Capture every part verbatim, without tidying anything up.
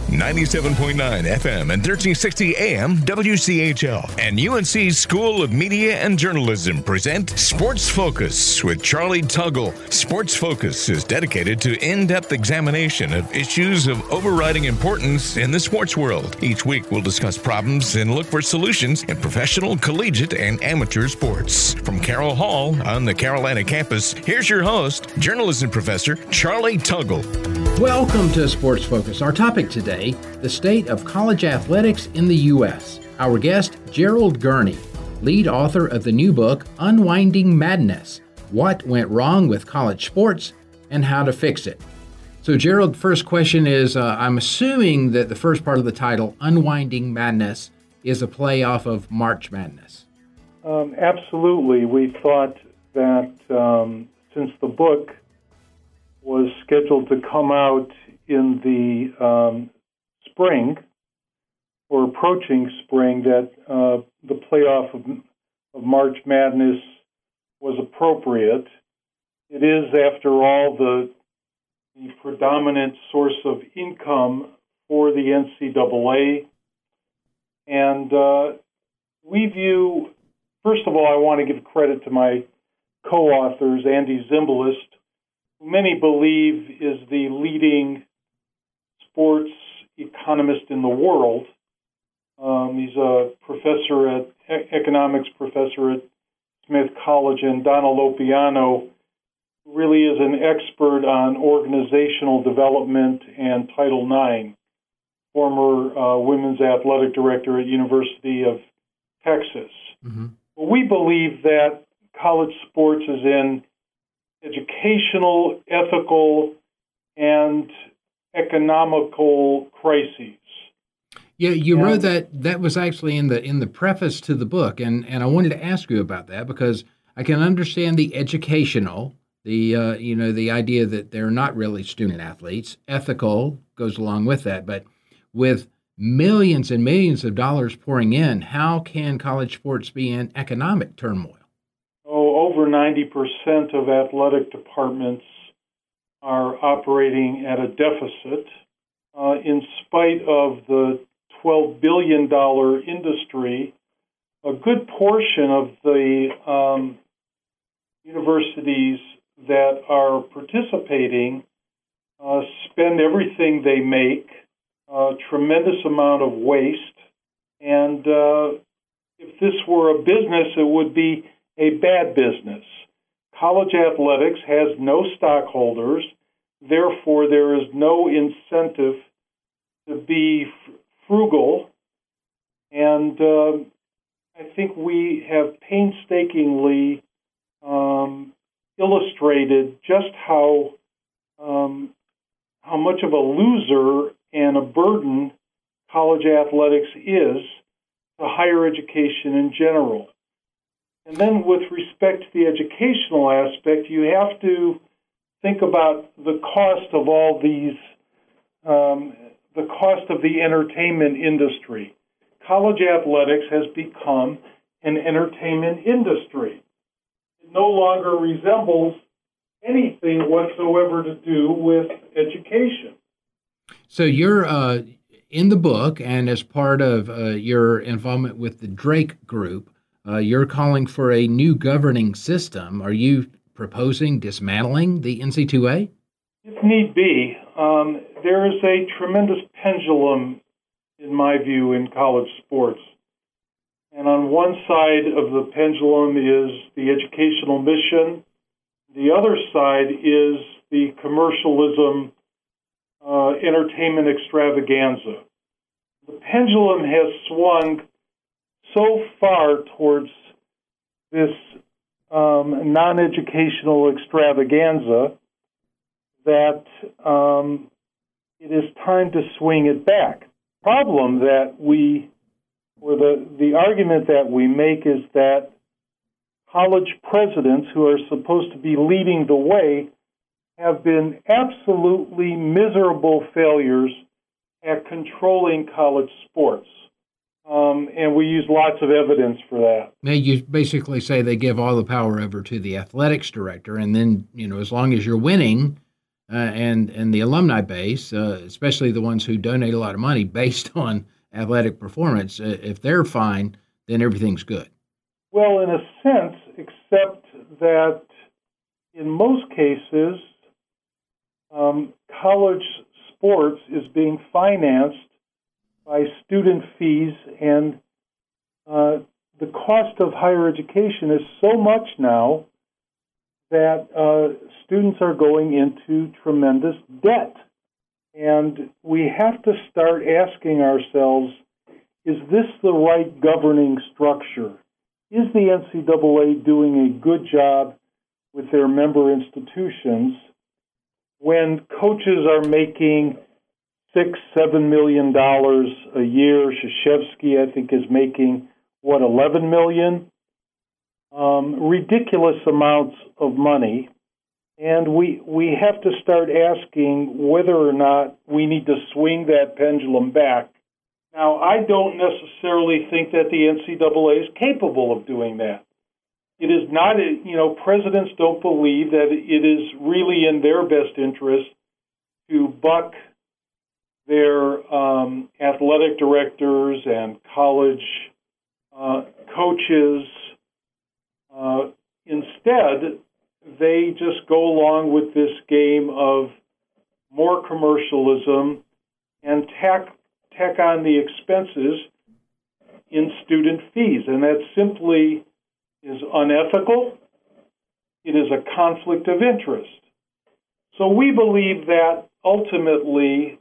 ninety-seven point nine F M and thirteen sixty A M W C H L and U N C School of Media and Journalism present Sports Focus with Charlie Tuggle. Sports Focus is dedicated to in-depth examination of issues of overriding importance in the sports world. Each week we'll discuss problems and look for solutions in professional, collegiate, and amateur sports. From Carroll Hall on the Carolina campus, here's your host, journalism professor Charlie Tuggle. Welcome to Sports Focus. Our topic today, the state of college athletics in the U S. Our guest, Gerald Gurney, lead author of the new book, Unwinding Madness, What Went Wrong with College Sports and How to Fix It. So, Gerald, first question is, uh, I'm assuming that the first part of the title, Unwinding Madness, is a play off of March Madness. Um, absolutely. We thought that um, since the book was scheduled to come out in the um, spring, or approaching spring, that uh, the playoff of, of March Madness was appropriate. It is, after all, the, the predominant source of income for the N C double A. And uh, we view, first of all, I want to give credit to my co-authors, Andy Zimbalist, who many believe is the leading sports economist in the world. Um, he's a professor at economics professor at Smith College, and Donna Lopiano really is an expert on organizational development and Title nine, former uh, women's athletic director at University of Texas. Mm-hmm. Well, we believe that college sports is in educational, ethical, and economical crises. Yeah, you and, wrote that. That was actually in the in the preface to the book, and, and I wanted to ask you about that because I can understand the educational, the uh, you know the idea that they're not really student athletes. Ethical goes along with that, but with millions and millions of dollars pouring in, how can college sports be in economic turmoil? Oh, over ninety percent of athletic departments are operating at a deficit. Uh, in spite of the twelve billion dollars industry, a good portion of the um, universities that are participating uh, spend everything they make, a tremendous amount of waste, and uh, if this were a business, it would be a bad business. College athletics has no stockholders, therefore there is no incentive to be f- frugal, and uh, I think we have painstakingly um, illustrated just how um, how much of a loser and a burden college athletics is to higher education in general. And then with respect to the educational aspect, you have to think about the cost of all these, um, the cost of the entertainment industry. College athletics has become an entertainment industry. It no longer resembles anything whatsoever to do with education. So you're uh, in the book, and as part of uh, your involvement with the Drake Group, Uh, you're calling for a new governing system. Are you proposing dismantling the N C double A? If need be. Um, there is a tremendous pendulum, in my view, in college sports. And on one side of the pendulum is the educational mission. The other side is the commercialism, uh, entertainment extravaganza. The pendulum has swung so far towards this um, non-educational extravaganza that um, it is time to swing it back. Problem that we, or the, the argument that we make is that college presidents who are supposed to be leading the way have been absolutely miserable failures at controlling college sports. Um, and we use lots of evidence for that. Now, you basically say they give all the power over to the athletics director, and then, you know, as long as you're winning, uh, and and the alumni base, uh, especially the ones who donate a lot of money based on athletic performance, uh, if they're fine, then everything's good. Well, in a sense, except that in most cases, um, college sports is being financed by student fees, and uh, the cost of higher education is so much now that uh, students are going into tremendous debt. And we have to start asking ourselves, is this the right governing structure? Is the N C double A doing a good job with their member institutions when coaches are making six, seven million dollars a year? Krzyzewski, I think, is making, what, eleven million? Um, ridiculous amounts of money. And we we have to start asking whether or not we need to swing that pendulum back. Now, I don't necessarily think that the N C double A is capable of doing that. It is not, you know, presidents don't believe that it is really in their best interest to buck their um, athletic directors and college uh, coaches. Uh, instead, they just go along with this game of more commercialism and tack tack on the expenses in student fees. And that simply is unethical. It is a conflict of interest. So we believe that ultimately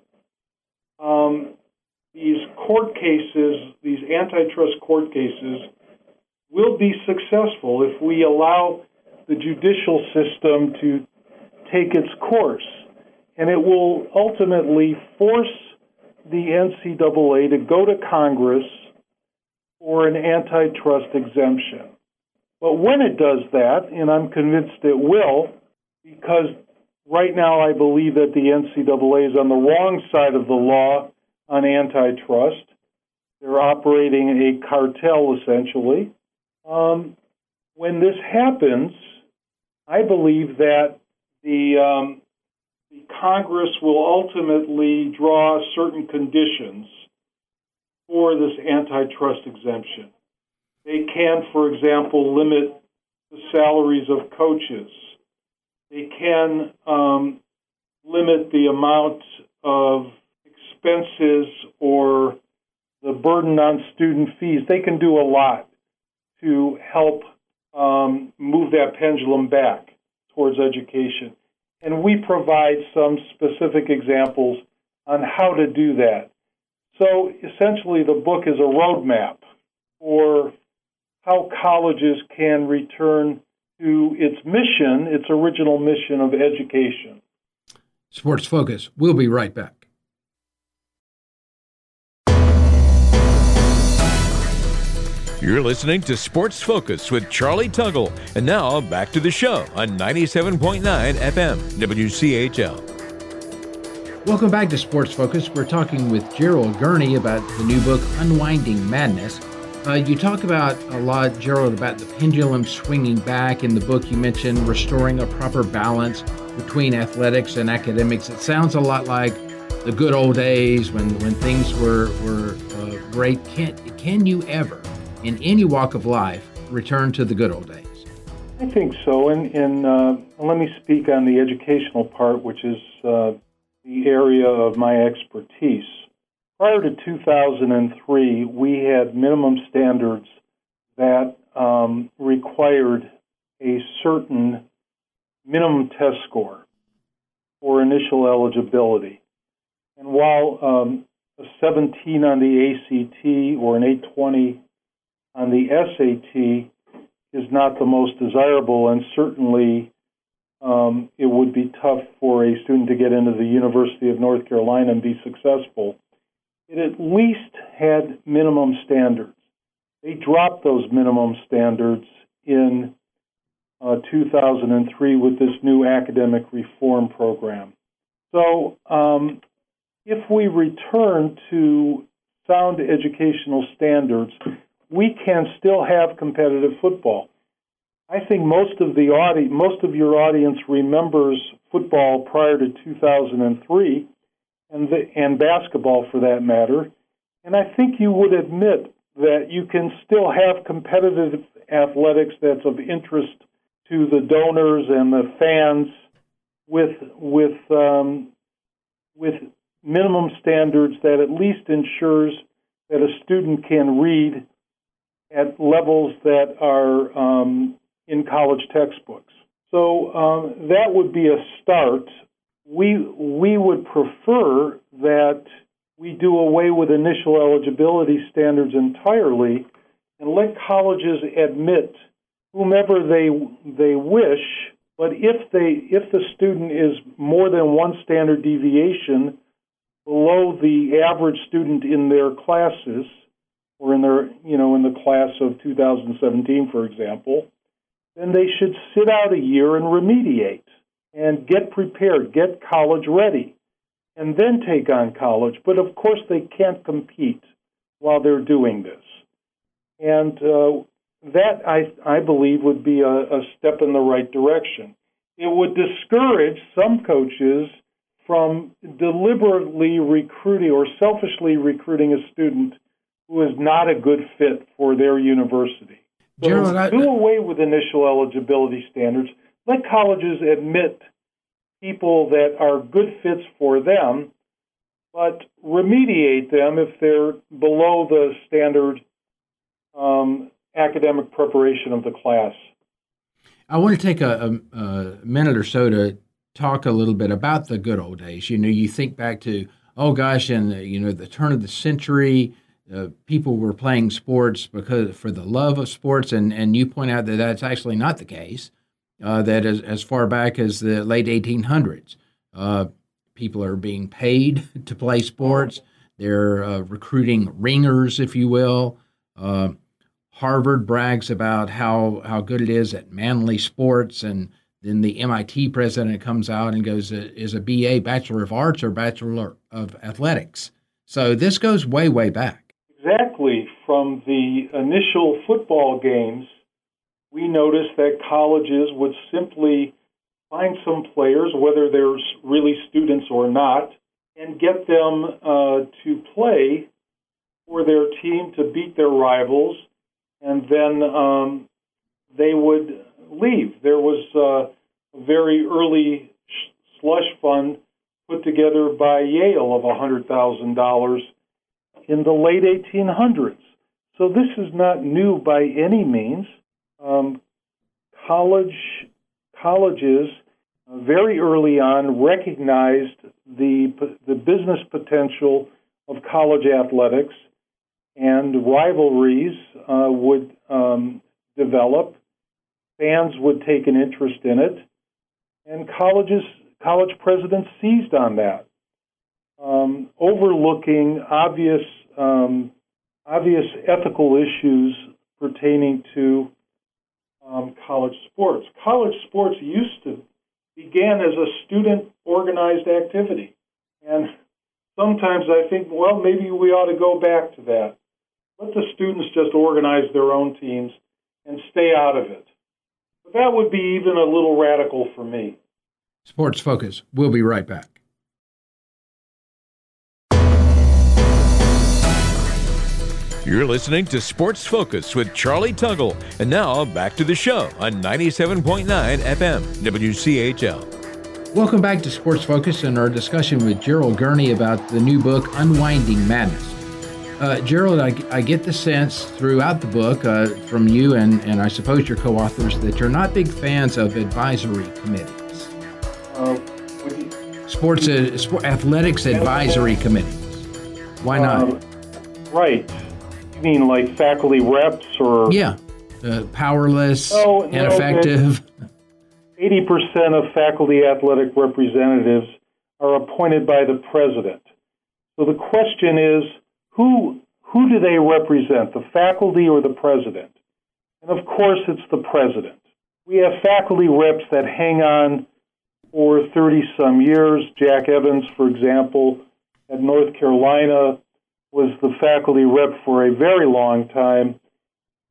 um, these court cases, these antitrust court cases, will be successful if we allow the judicial system to take its course. And it will ultimately force the N C double A to go to Congress for an antitrust exemption. But when it does that, and I'm convinced it will, because right now I believe that the N C double A is on the wrong side of the law on antitrust. They're operating a cartel, essentially. Um, when this happens, I believe that the, um, the Congress will ultimately draw certain conditions for this antitrust exemption. They can, for example, limit the salaries of coaches. They can um, limit the amount of expenses or the burden on student fees. They can do a lot to help um, move that pendulum back towards education. And we provide some specific examples on how to do that. So essentially the book is a roadmap for how colleges can return to its mission, its original mission of education. Sports Focus. We'll be right back. You're listening to Sports Focus with Charlie Tuggle. And now back to the show on ninety-seven point nine F M W C H L. Welcome back to Sports Focus. We're talking with Gerald Gurney about the new book, Unwinding Madness. Uh, you talk about a lot, Gerald, about the pendulum swinging back. In the book, you mentioned restoring a proper balance between athletics and academics. It sounds a lot like the good old days when, when things were, were uh, great. Can, can you ever, in any walk of life, return to the good old days? I think so. And, and uh, let me speak on the educational part, which is uh, the area of my expertise. Prior to two thousand three, we had minimum standards that um, required a certain minimum test score for initial eligibility. And while um, a seventeen on the A C T or an eight twenty on the S A T is not the most desirable, and certainly um, it would be tough for a student to get into the University of North Carolina and be successful, it at least had minimum standards. They dropped those minimum standards in uh, two thousand three with this new academic reform program. So um, if we return to sound educational standards, we can still have competitive football. I think most of the audi- most of your audience remembers football prior to two thousand three, and the, and basketball for that matter. And I think you would admit that you can still have competitive athletics that's of interest to the donors and the fans, with with um, with minimum standards that at least ensures that a student can read at levels that are um, in college textbooks. So um, that would be a start. We we would prefer that we do away with initial eligibility standards entirely and let colleges admit whomever they they wish. But if they if the student is more than one standard deviation below the average student in their classes, or in their you know in the class of two thousand seventeen, for example, then they should sit out a year and remediate and get prepared, get college ready, and then take on college. But of course, they can't compete while they're doing this. And uh, that, I, I believe, would be a, a step in the right direction. It would discourage some coaches from deliberately recruiting or selfishly recruiting a student who is not a good fit for their university. So Gerald, I, do away with initial eligibility standards. Let colleges admit people that are good fits for them, but remediate them if they're below the standard um, academic preparation of the class. I want to take a, a, a minute or so to talk a little bit about the good old days. You know, you think back to, oh gosh, in the, you know, the turn of the century, uh, people were playing sports because for the love of sports, and, and you point out that that's actually not the case. Uh, that as, as far back as the late eighteen hundreds, uh, people are being paid to play sports. They're uh, recruiting ringers, if you will. Uh, Harvard brags about how, how good it is at manly sports, and then the M I T president comes out and goes, is a B A, Bachelor of Arts, or Bachelor of Athletics? So this goes way, way back. Exactly. From the initial football games, we noticed that colleges would simply find some players, whether they're really students or not, and get them uh, to play for their team to beat their rivals, and then um, they would leave. There was uh, a very early slush fund put together by Yale of one hundred thousand dollars in the late eighteen hundreds. So this is not new by any means. Um, college colleges uh, very early on recognized the the business potential of college athletics, and rivalries uh, would um, develop. Fans would take an interest in it, and colleges college presidents seized on that, um, overlooking obvious um, obvious ethical issues pertaining to Um, college sports. College sports used to began as a student-organized activity. And sometimes I think, well, maybe we ought to go back to that. Let the students just organize their own teams and stay out of it. But that would be even a little radical for me. Sports Focus. We'll be right back. You're listening to Sports Focus with Charlie Tuggle. And now, back to the show on ninety-seven point nine F M, W C H L. Welcome back to Sports Focus and our discussion with Gerald Gurney about the new book, Unwinding Madness. Uh, Gerald, I, I get the sense throughout the book uh, from you and, and I suppose your co-authors that you're not big fans of advisory committees. Uh, Sports uh, sport, athletics advisory committees. Why not? Uh, right. You mean like faculty reps or... Yeah, uh, powerless, no, ineffective. No, eighty percent of faculty athletic representatives are appointed by the president. So the question is, who who do they represent, the faculty or the president? And of course, it's the president. We have faculty reps that hang on for thirty-some years. Jack Evans, for example, at North Carolina, was the faculty rep for a very long time.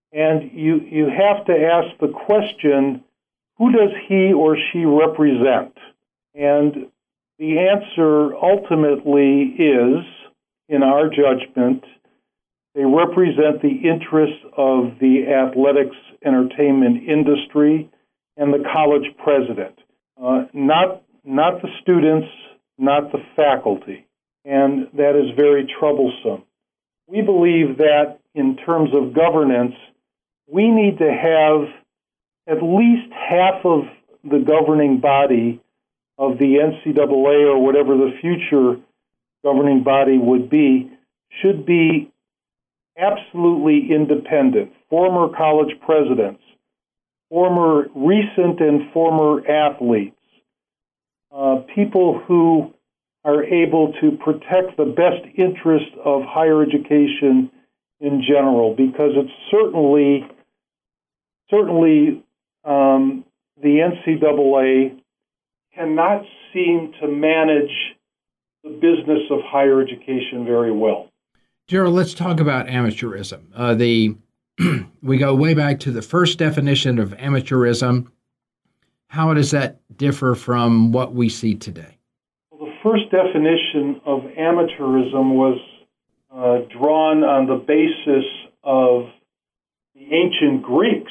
And you, you have to ask the question, who does he or she represent? And the answer ultimately is, in our judgment, they represent the interests of the athletics entertainment industry and the college president, uh, not, not the students, not the faculty. And that is very troublesome. We believe that in terms of governance, we need to have at least half of the governing body of the N C double A or whatever the future governing body would be, should be absolutely independent. Former college presidents, former recent and former athletes, uh, people who are able to protect the best interest of higher education in general, because it's certainly, certainly um, the N C double A cannot seem to manage the business of higher education very well. Gerald, let's talk about amateurism. Uh, the we go way back to the first definition of amateurism. How does that differ from what we see today? Well, the first definition of amateurism was uh, drawn on the basis of the ancient Greeks,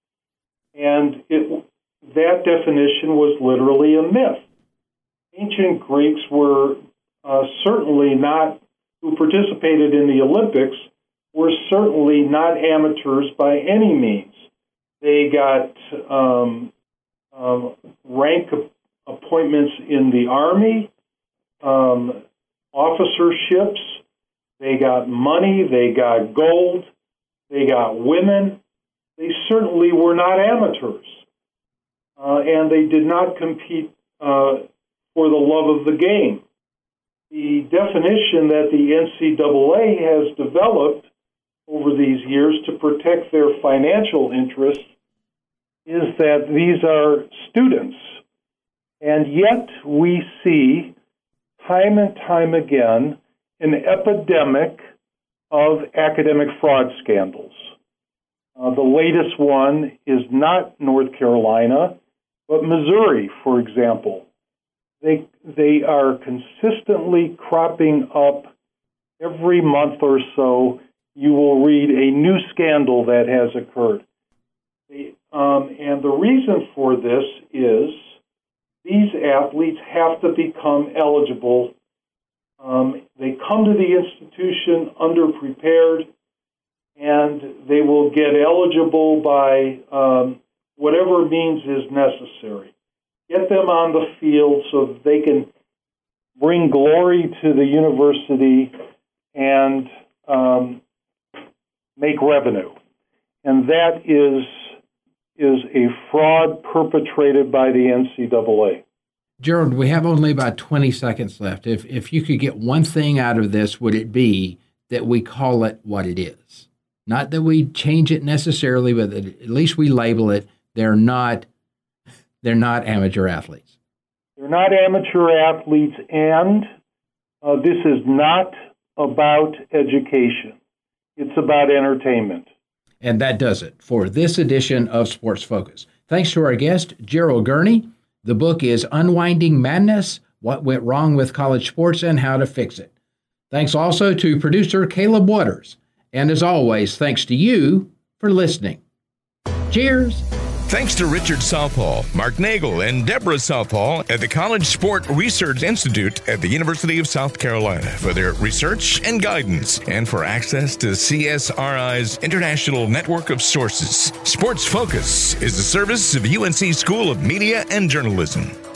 and it, that definition was literally a myth. Ancient Greeks were uh, certainly not, who participated in the Olympics, were certainly not amateurs by any means. They got um, um, rank appointments in the Army, um, officerships, they got money, they got gold, they got women. They certainly were not amateurs. Uh, and they did not compete uh, for the love of the game. The definition that the N C double A has developed over these years to protect their financial interests is that these are students. And yet we see time and time again an epidemic of academic fraud scandals. Uh, the latest one is not North Carolina, but Missouri, for example. They, they are consistently cropping up every month or so. You will read a new scandal that has occurred. They, um, and the reason for this is these athletes have to become eligible. Um, they come to the institution underprepared, and they will get eligible by um, whatever means is necessary. Get them on the field so that they can bring glory to the university and um, make revenue. And that is, is a fraud perpetrated by the N C double A. Gerald, we have only about twenty seconds left. If, if you could get one thing out of this, would it be that we call it what it is? Not that we change it necessarily, but that at least we label it. They're not They're not amateur athletes. They're not amateur athletes, and uh, this is not about education. It's about entertainment. And that does it for this edition of Sports Focus. Thanks to our guest, Gerald Gurney. The book is Unwinding Madness, What Went Wrong with College Sports and How to Fix It. Thanks also to producer Caleb Waters. And as always, thanks to you for listening. Cheers. Thanks to Richard Southall, Mark Nagel, and Deborah Southall at the College Sport Research Institute at the University of South Carolina for their research and guidance, and for access to C S R I's international network of sources. Sports Focus is a service of U N C School of Media and Journalism.